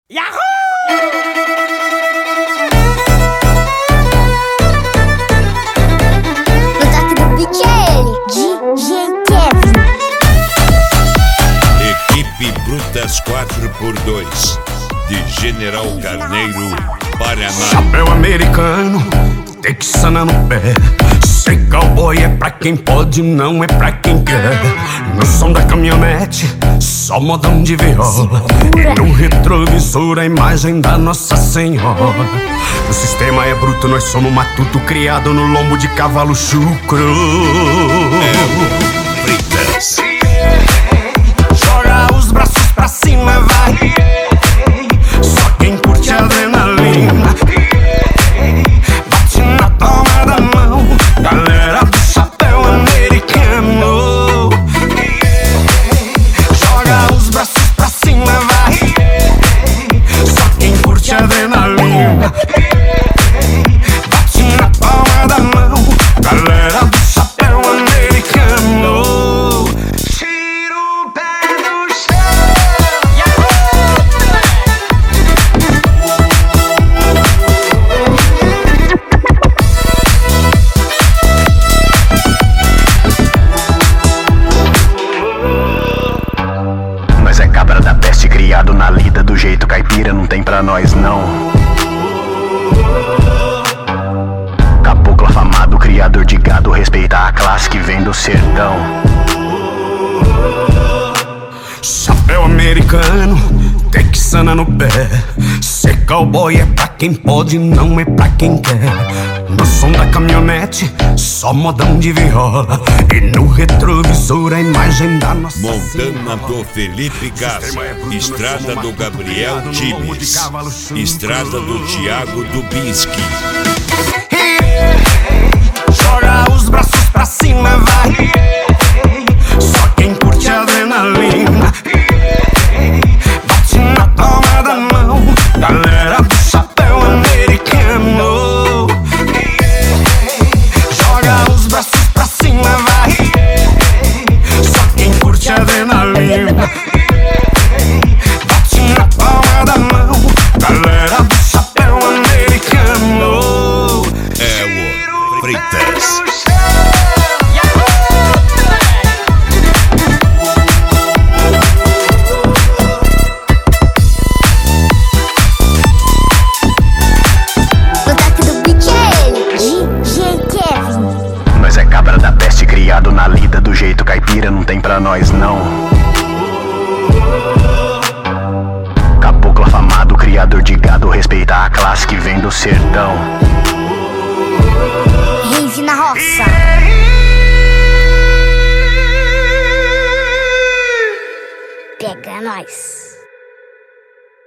Yahoo! No toque do beat é ele, DJ Kevin. Equipe Brutas 4x2 de General Carneiro, Paraná. Chapéu americano, texana no pé. Ser cowboy é pra quem pode, não é pra quem quer. No som da caminhonete, só modão de viola. E no retrovisor a imagem da Nossa Senhora. O sistema é bruto, nós somos matuto, criado no lombo de cavalo chucro. Fritas. Joga os braços pra cima, vai. Só quem curte adrenalina. Bate na palma da mão, galera do chapéu americano. Joga os braços pra cima, vai. Só quem curte adrenalina. Bate na palma da mão, galera do chapéu americano. Tira o pé do chão. Nós é cabra da peste, criado na lida do jeito caipira, não tem pra nós não. Caboclo afamado, criador de gado, respeita a classe que vem do sertão. Chapéu americano, texana no pé. Ser cowboy é pra quem pode, não é pra quem quer. No som da caminhonete, só modão de viola. E no retrovisor a imagem da Nossa Montana do Felipe Castro, Estrada do Gabriel Times, Estrada do Thiago Dubinski. Joga os braços pra cima, vai. Só quem curte adrenalina. Bate na palma da mão, galera do chapéu americano. Joga os braços pra cima, vai. Só quem curte adrenalina. Bate na palma da mão, galera do chapéu americano. É o Fritas. No toque do beat é ele, DJ Kevin. Nós é cabra da peste, criado na lida do jeito caipira, não tem pra nós não. Caboclo afamado, criador de gado, respeita a classe que vem do sertão. Rave na roça. Pega nós.